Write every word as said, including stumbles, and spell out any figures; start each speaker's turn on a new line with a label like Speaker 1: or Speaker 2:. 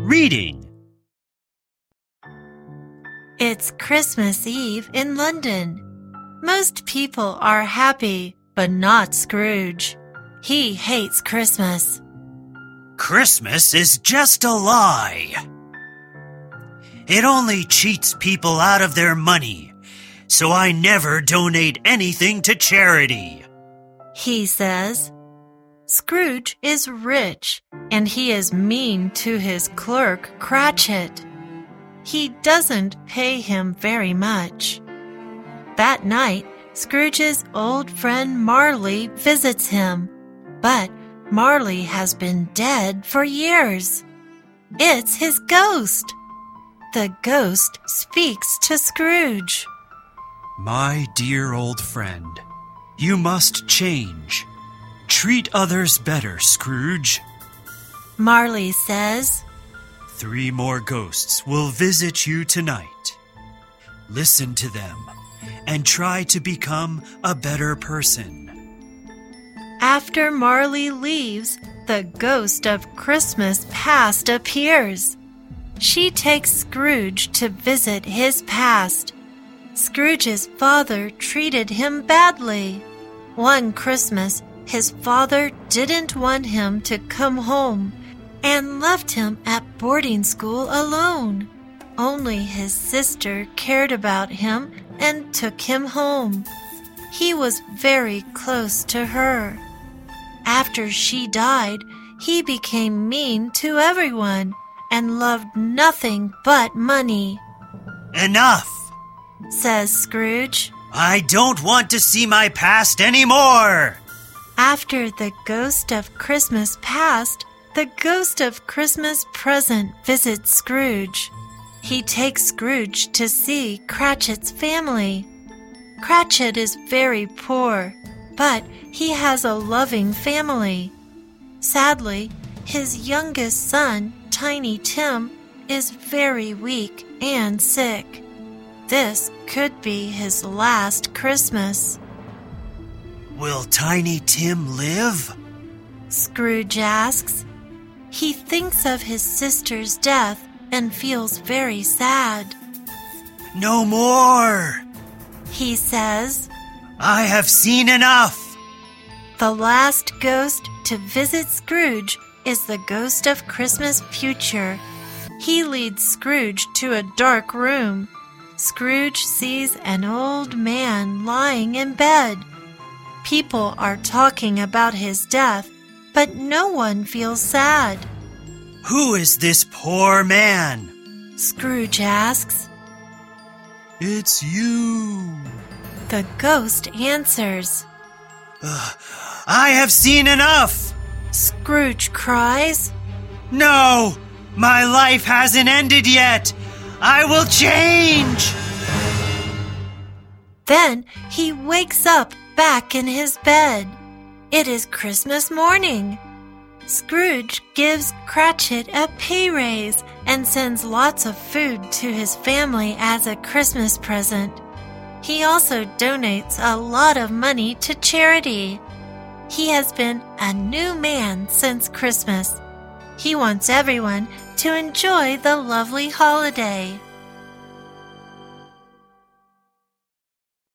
Speaker 1: Reading.
Speaker 2: It's Christmas Eve in London. Most people are happy, but not Scrooge. He hates Christmas.
Speaker 1: Christmas is just a lie. It only cheats people out of their money, so I never donate anything to charity,
Speaker 2: he says. Scrooge is rich, and he is mean to his clerk, Cratchit. He doesn't pay him very much. That night, Scrooge's old friend Marley visits him, but Marley has been dead for years. It's his ghost. The ghost speaks to Scrooge.
Speaker 1: My dear old friend, you must change. Treat others better, Scrooge.
Speaker 2: Marley says,
Speaker 1: Three more ghosts will visit you tonight. Listen to them and try to become a better person.
Speaker 2: After Marley leaves, the ghost of Christmas past appears. She takes Scrooge to visit his past. Scrooge's father treated him badly. One Christmas, his father didn't want him to come home and left him at boarding school alone. Only his sister cared about him and took him home. He was very close to her. After she died, he became mean to everyone and loved nothing but money.
Speaker 1: Enough,
Speaker 2: says Scrooge.
Speaker 1: I don't want to see my past anymore.
Speaker 2: After the ghost of Christmas past, the ghost of Christmas present visits Scrooge. He takes Scrooge to see Cratchit's family. Cratchit is very poor, but he has a loving family. Sadly, his youngest son, Tiny Tim, is very weak and sick. This could be his last Christmas.
Speaker 1: Will Tiny Tim live?
Speaker 2: Scrooge asks. He thinks of his sister's death and feels very sad.
Speaker 1: No more,
Speaker 2: he says.
Speaker 1: I have seen enough.
Speaker 2: The last ghost to visit Scrooge is the ghost of Christmas future. He leads Scrooge to a dark room. Scrooge sees an old man lying in bed. People are talking about his death, but no one feels sad.
Speaker 1: Who is this poor man?
Speaker 2: Scrooge asks.
Speaker 1: It's you.
Speaker 2: The ghost answers.
Speaker 1: Uh, I have seen enough.
Speaker 2: Scrooge cries.
Speaker 1: No, my life hasn't ended yet. I will change.
Speaker 2: Then he wakes up back in his bed. It is Christmas morning. Scrooge gives Cratchit a pay raise and sends lots of food to his family as a Christmas present. He also donates a lot of money to charity. He has been a new man since Christmas. He wants everyone to enjoy the lovely holiday.